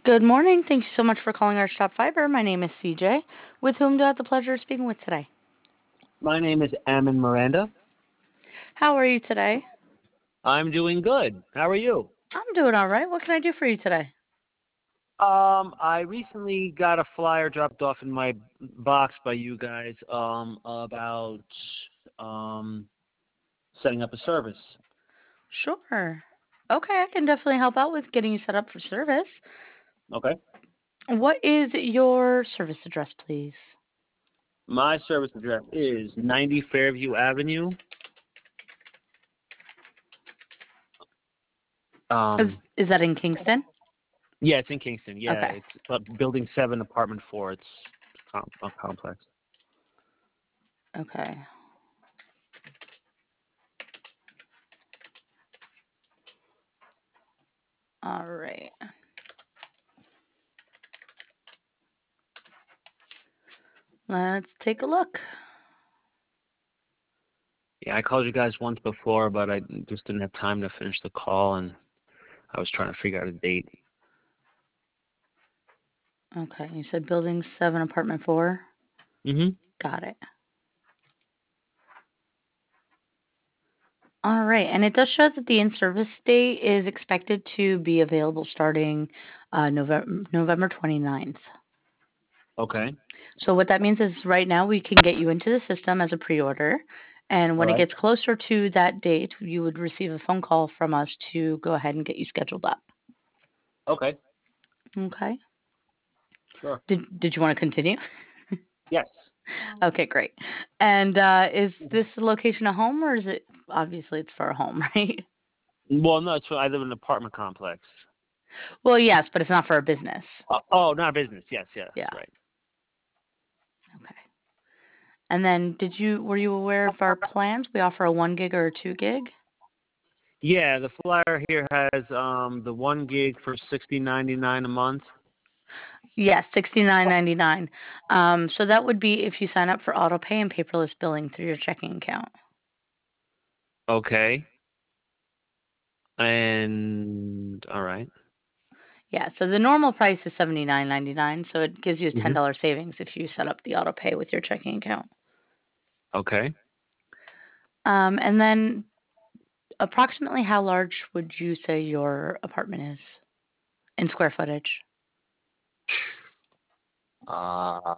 Good morning. Thank you so much for calling our shop fiber. My name is CJ. With whom do I have the pleasure of speaking with today? My name is Ammon Miranda. How are you today? I'm doing good. How are you? I'm doing all right. What can I do for you today? I recently got a flyer dropped off in my box by you guys about um setting up a service. Sure. Okay, I can definitely help out with getting you set up for service. Okay. What is your service address, please? My service address is 90 Fairview Avenue. Is Um, is that in Kingston? yeah, it's in Kingston. Yeah, Okay. it's Building 7, Apartment 4. It's a complex. Okay. All right. Let's take a look. Yeah, I called you guys once before, but I just didn't have time to finish the call, and I was trying to figure out a date. Okay. You said building 7, apartment 4. Mm-hmm. Got it. All right. And it does show that the in-service date is expected to be available starting November 29th. Okay. So what that means is right now we can get you into the system as a pre-order, and All when it right. gets closer to that date, you would receive a phone call from us to go ahead and get you scheduled up. Okay. Okay. Sure. Did you want to continue? Yes. Okay, great. And is this location a home or is it obviously it's for a home, right? Well, no, it's I live in an apartment complex. Well, yes, but it's not for a business. Oh, not a business. Yes, yes, Yeah. right. Okay. And then were you aware of our plans? We offer a 1 gig or a 2 gig. Yeah, the flyer here has the 1 gig for $60.99 a month. Yes, 69.99. So that would be if you sign up for auto pay and paperless billing through your checking account. Okay. And all right. Yeah, so the normal price is 79.99, so it gives you a Mm-hmm. $10 savings if you set up the auto pay with your checking account. Okay. And then approximately how large would you say your apartment is in square footage? Uh,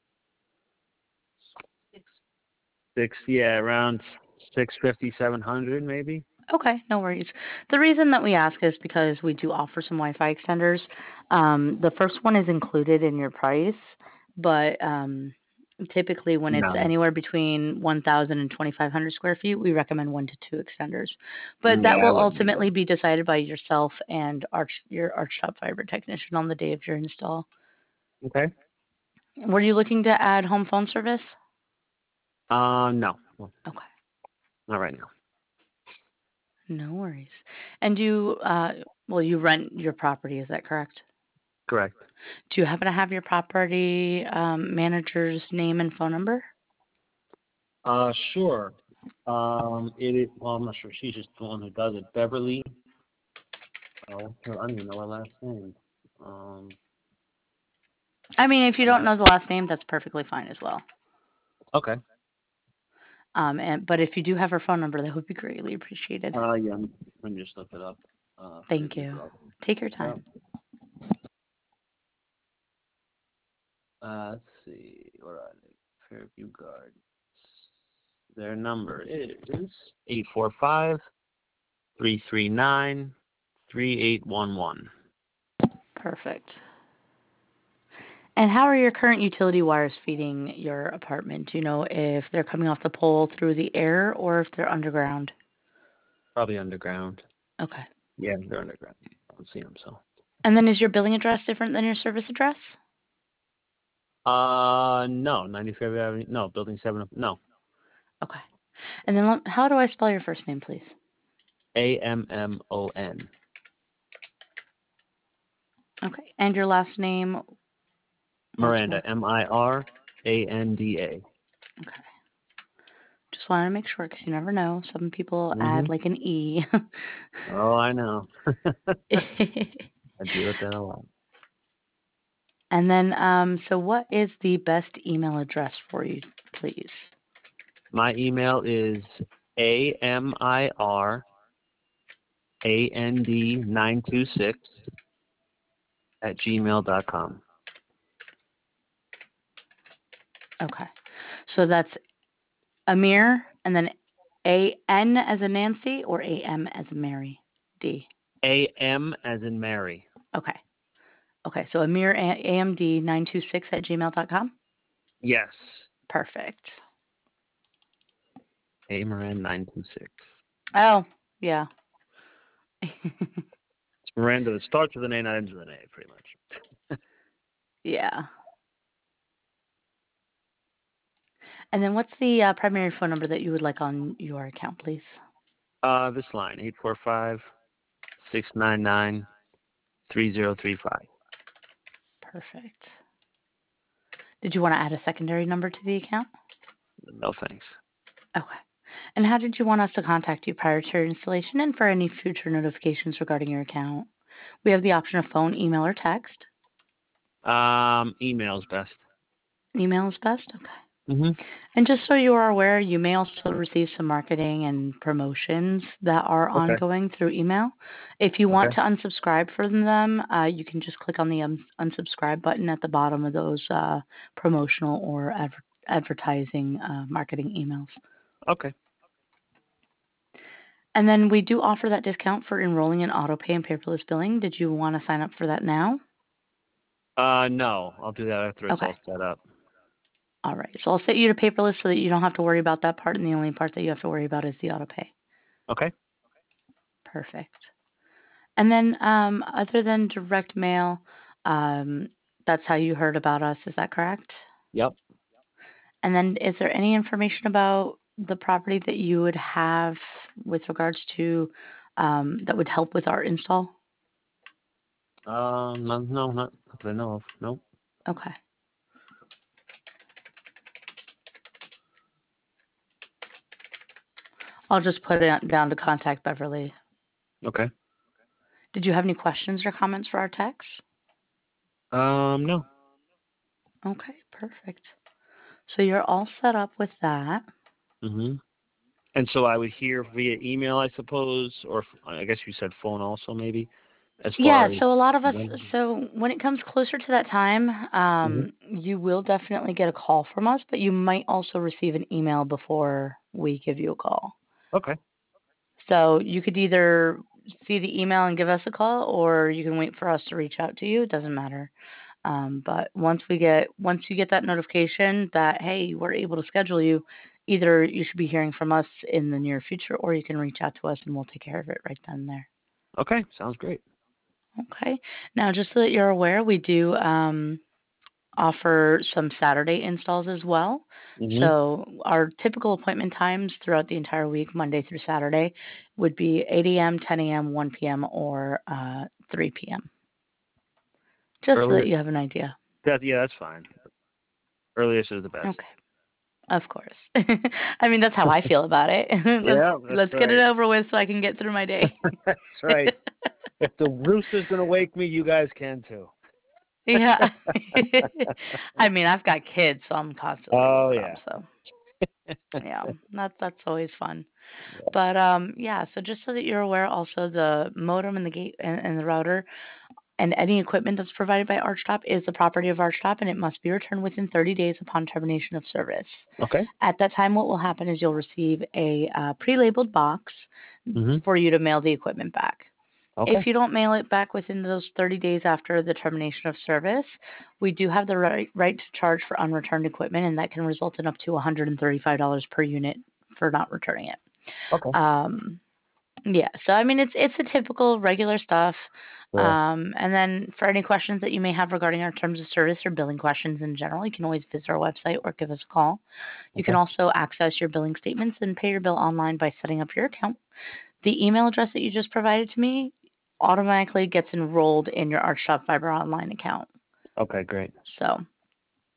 yeah, around 650, 700 maybe. Okay, no worries. The reason that we ask is because we do offer some Wi-Fi extenders. The first one is included in your price, but typically when it's No. anywhere between 1,000 and 2,500 square feet, we recommend 1 to 2 extenders. But that Yeah, I will wouldn't need ultimately them. be decided by yourself and your Arch Shop Fiber technician on the day of your install. Okay. Were you looking to add home phone service? No. Well, Okay, not right now. no worries. And well, you rent your property, is that correct? Correct. Do you happen to have your property manager's name and phone number? Sure. It is. Well, I'm not sure. She's just the one who does it. Beverly. I don't even know her last name. Um. I mean, if you don't Uh, know the last name, that's perfectly fine as well. okay. But if you do have her phone number, that would be greatly appreciated. Yeah. Let me just look it up. Thank Fairview you. Brothers. Take your Yeah. time. Let's see. Where are they? Fairview Gardens. Their number is 845-339-3811. Perfect. And how are your current utility wires feeding your apartment? Do you know if they're coming off the pole through the air or if they're underground? Probably underground. Okay. Yeah, they're underground. I don't see them, so. And then is your billing address different than your service address? No, 95th Avenue. No, Building 7. No, Okay. And then how do I spell your first name, please? Ammon. Okay. And your last name once Miranda, more. Miranda. Okay. Just wanted to make sure because you never know. Some people add Mm-hmm. like an E. Oh, I know. I deal with that a lot. And then, so what is the best email address for you, please? My email is amirand926 at gmail.com. Okay. So that's Amir and then A-N as in Nancy or A-M as in Mary? D. AM as in Mary. Okay. Okay. So Amir AMD926 at gmail.com? Yes. Perfect. Amirand926. Oh, yeah. It's Miranda that starts with an A, not ends with an A, pretty much. Yeah. And then what's the primary phone number that you would like on your account, please? This line, 845-699-3035. Perfect. Did you want to add a secondary number to the account? No thanks. Okay. And how did you want us to contact you prior to your installation and for any future notifications regarding your account? We have the option of phone, email, or text. Email's best. Email is best? Okay. Mm-hmm. And just so you are aware, you may also receive some marketing and promotions that are Okay. ongoing through email. If you want Okay. to unsubscribe from them, you can just click on the unsubscribe button at the bottom of those promotional or advertising marketing emails. Okay. And then we do offer that discount for enrolling in autopay and paperless billing. Did you want to sign up for that now? No. I'll do that after it's Okay. all set up. All right. So I'll set you to paperless so that you don't have to worry about that part, and the only part that you have to worry about is the autopay. Okay. Perfect. And then, other than direct mail, that's how you heard about us. Is that correct? Yep. And then, is there any information about the property that you would have with regards to that would help with our install? No, not that I know of. No. Okay. I'll just put it down to contact Beverly. Okay. Did you have any questions or comments for our techs? No. Okay, perfect. So you're all set up with that. Mm-hmm. And so I would hear via email, I suppose, or I guess you said phone also, maybe, as far Yeah, as so a lot of us, when. so when it comes closer to that time, Mm-hmm. you will definitely get a call from us, but you might also receive an email before we give you a call. Okay. So you could either see the email and give us a call, or you can wait for us to reach out to you. It doesn't matter. But once you get that notification that, hey, we're able to schedule you, either you should be hearing from us in the near future, or you can reach out to us and we'll take care of it right then and there. Okay. Sounds great. Okay. Now, just so that you're aware, we do offer some Saturday installs as well. Mm-hmm. So our typical appointment times throughout the entire week, Monday through Saturday, would be 8 a.m., 10 a.m., 1 p.m., or 3 p.m. Just so that Earlier. you have an idea. Yeah, that's fine. Earliest is the best. Okay. Of course. I mean, that's how I feel about it. let's Yeah, that's let's get it right. over with so I can get through my day. That's right. If the rooster's gonna wake me, you guys can too. Yeah. I mean, I've got kids, so I'm constantly Oh woken up, yeah. so yeah, that's always fun. Yeah. But yeah, so just so that you're aware, also the modem and the gate and the router and any equipment that's provided by ArchTop is the property of ArchTop, and it must be returned within 30 days upon termination of service. Okay. At that time, what will happen is you'll receive a pre-labeled box Mhm. for you to mail the equipment back. Okay. If you don't mail it back within those 30 days after the termination of service, we do have the right to charge for unreturned equipment, and that can result in up to $135 per unit for not returning it. Okay. Um, yeah, so I mean it's the typical regular stuff. Sure. And then for any questions that you may have regarding our terms of service or billing questions in general, you can always visit our website or give us a call. You can Okay. also access your billing statements and pay your bill online by setting up your account. The email address that you just provided to me automatically gets enrolled in your ArchTop Fiber Online account. Okay. Great. So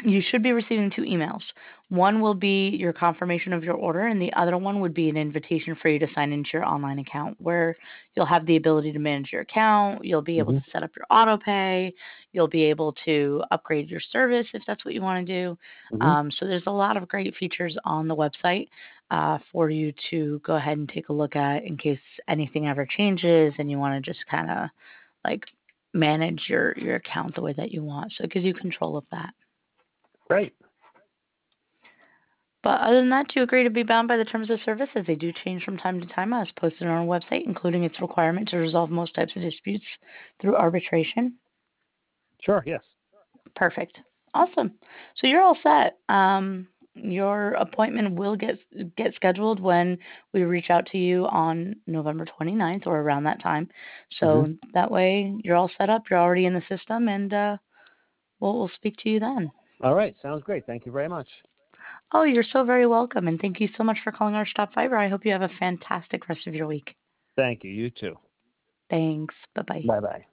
You should be receiving 2 emails. One will be your confirmation of your order, and the other one would be an invitation for you to sign into your online account where you'll have the ability to manage your account, you'll be able Mm-hmm. to set up your auto pay, you'll be able to upgrade your service if that's what you want to do. Mm-hmm. So there's a lot of great features on the website for you to go ahead and take a look at in case anything ever changes and you want to just kind of like manage your account the way that you want. So it gives you control of that. Great. But other than that, do you agree to be bound by the terms of service as they do change from time to time as posted on our website, including its requirement to resolve most types of disputes through arbitration? Sure. Yes. Perfect. Awesome. So you're all set. Your appointment will get scheduled when we reach out to you on November 29th or around that time. Mm-hmm. So that way you're all set up, you're already in the system, and we'll speak to you then. All right. Sounds great. Thank you very much. Oh, you're so very welcome, and thank you so much for calling our Stop Fiber. I hope you have a fantastic rest of your week. Thank you. You too. Thanks. Bye-bye. Bye bye.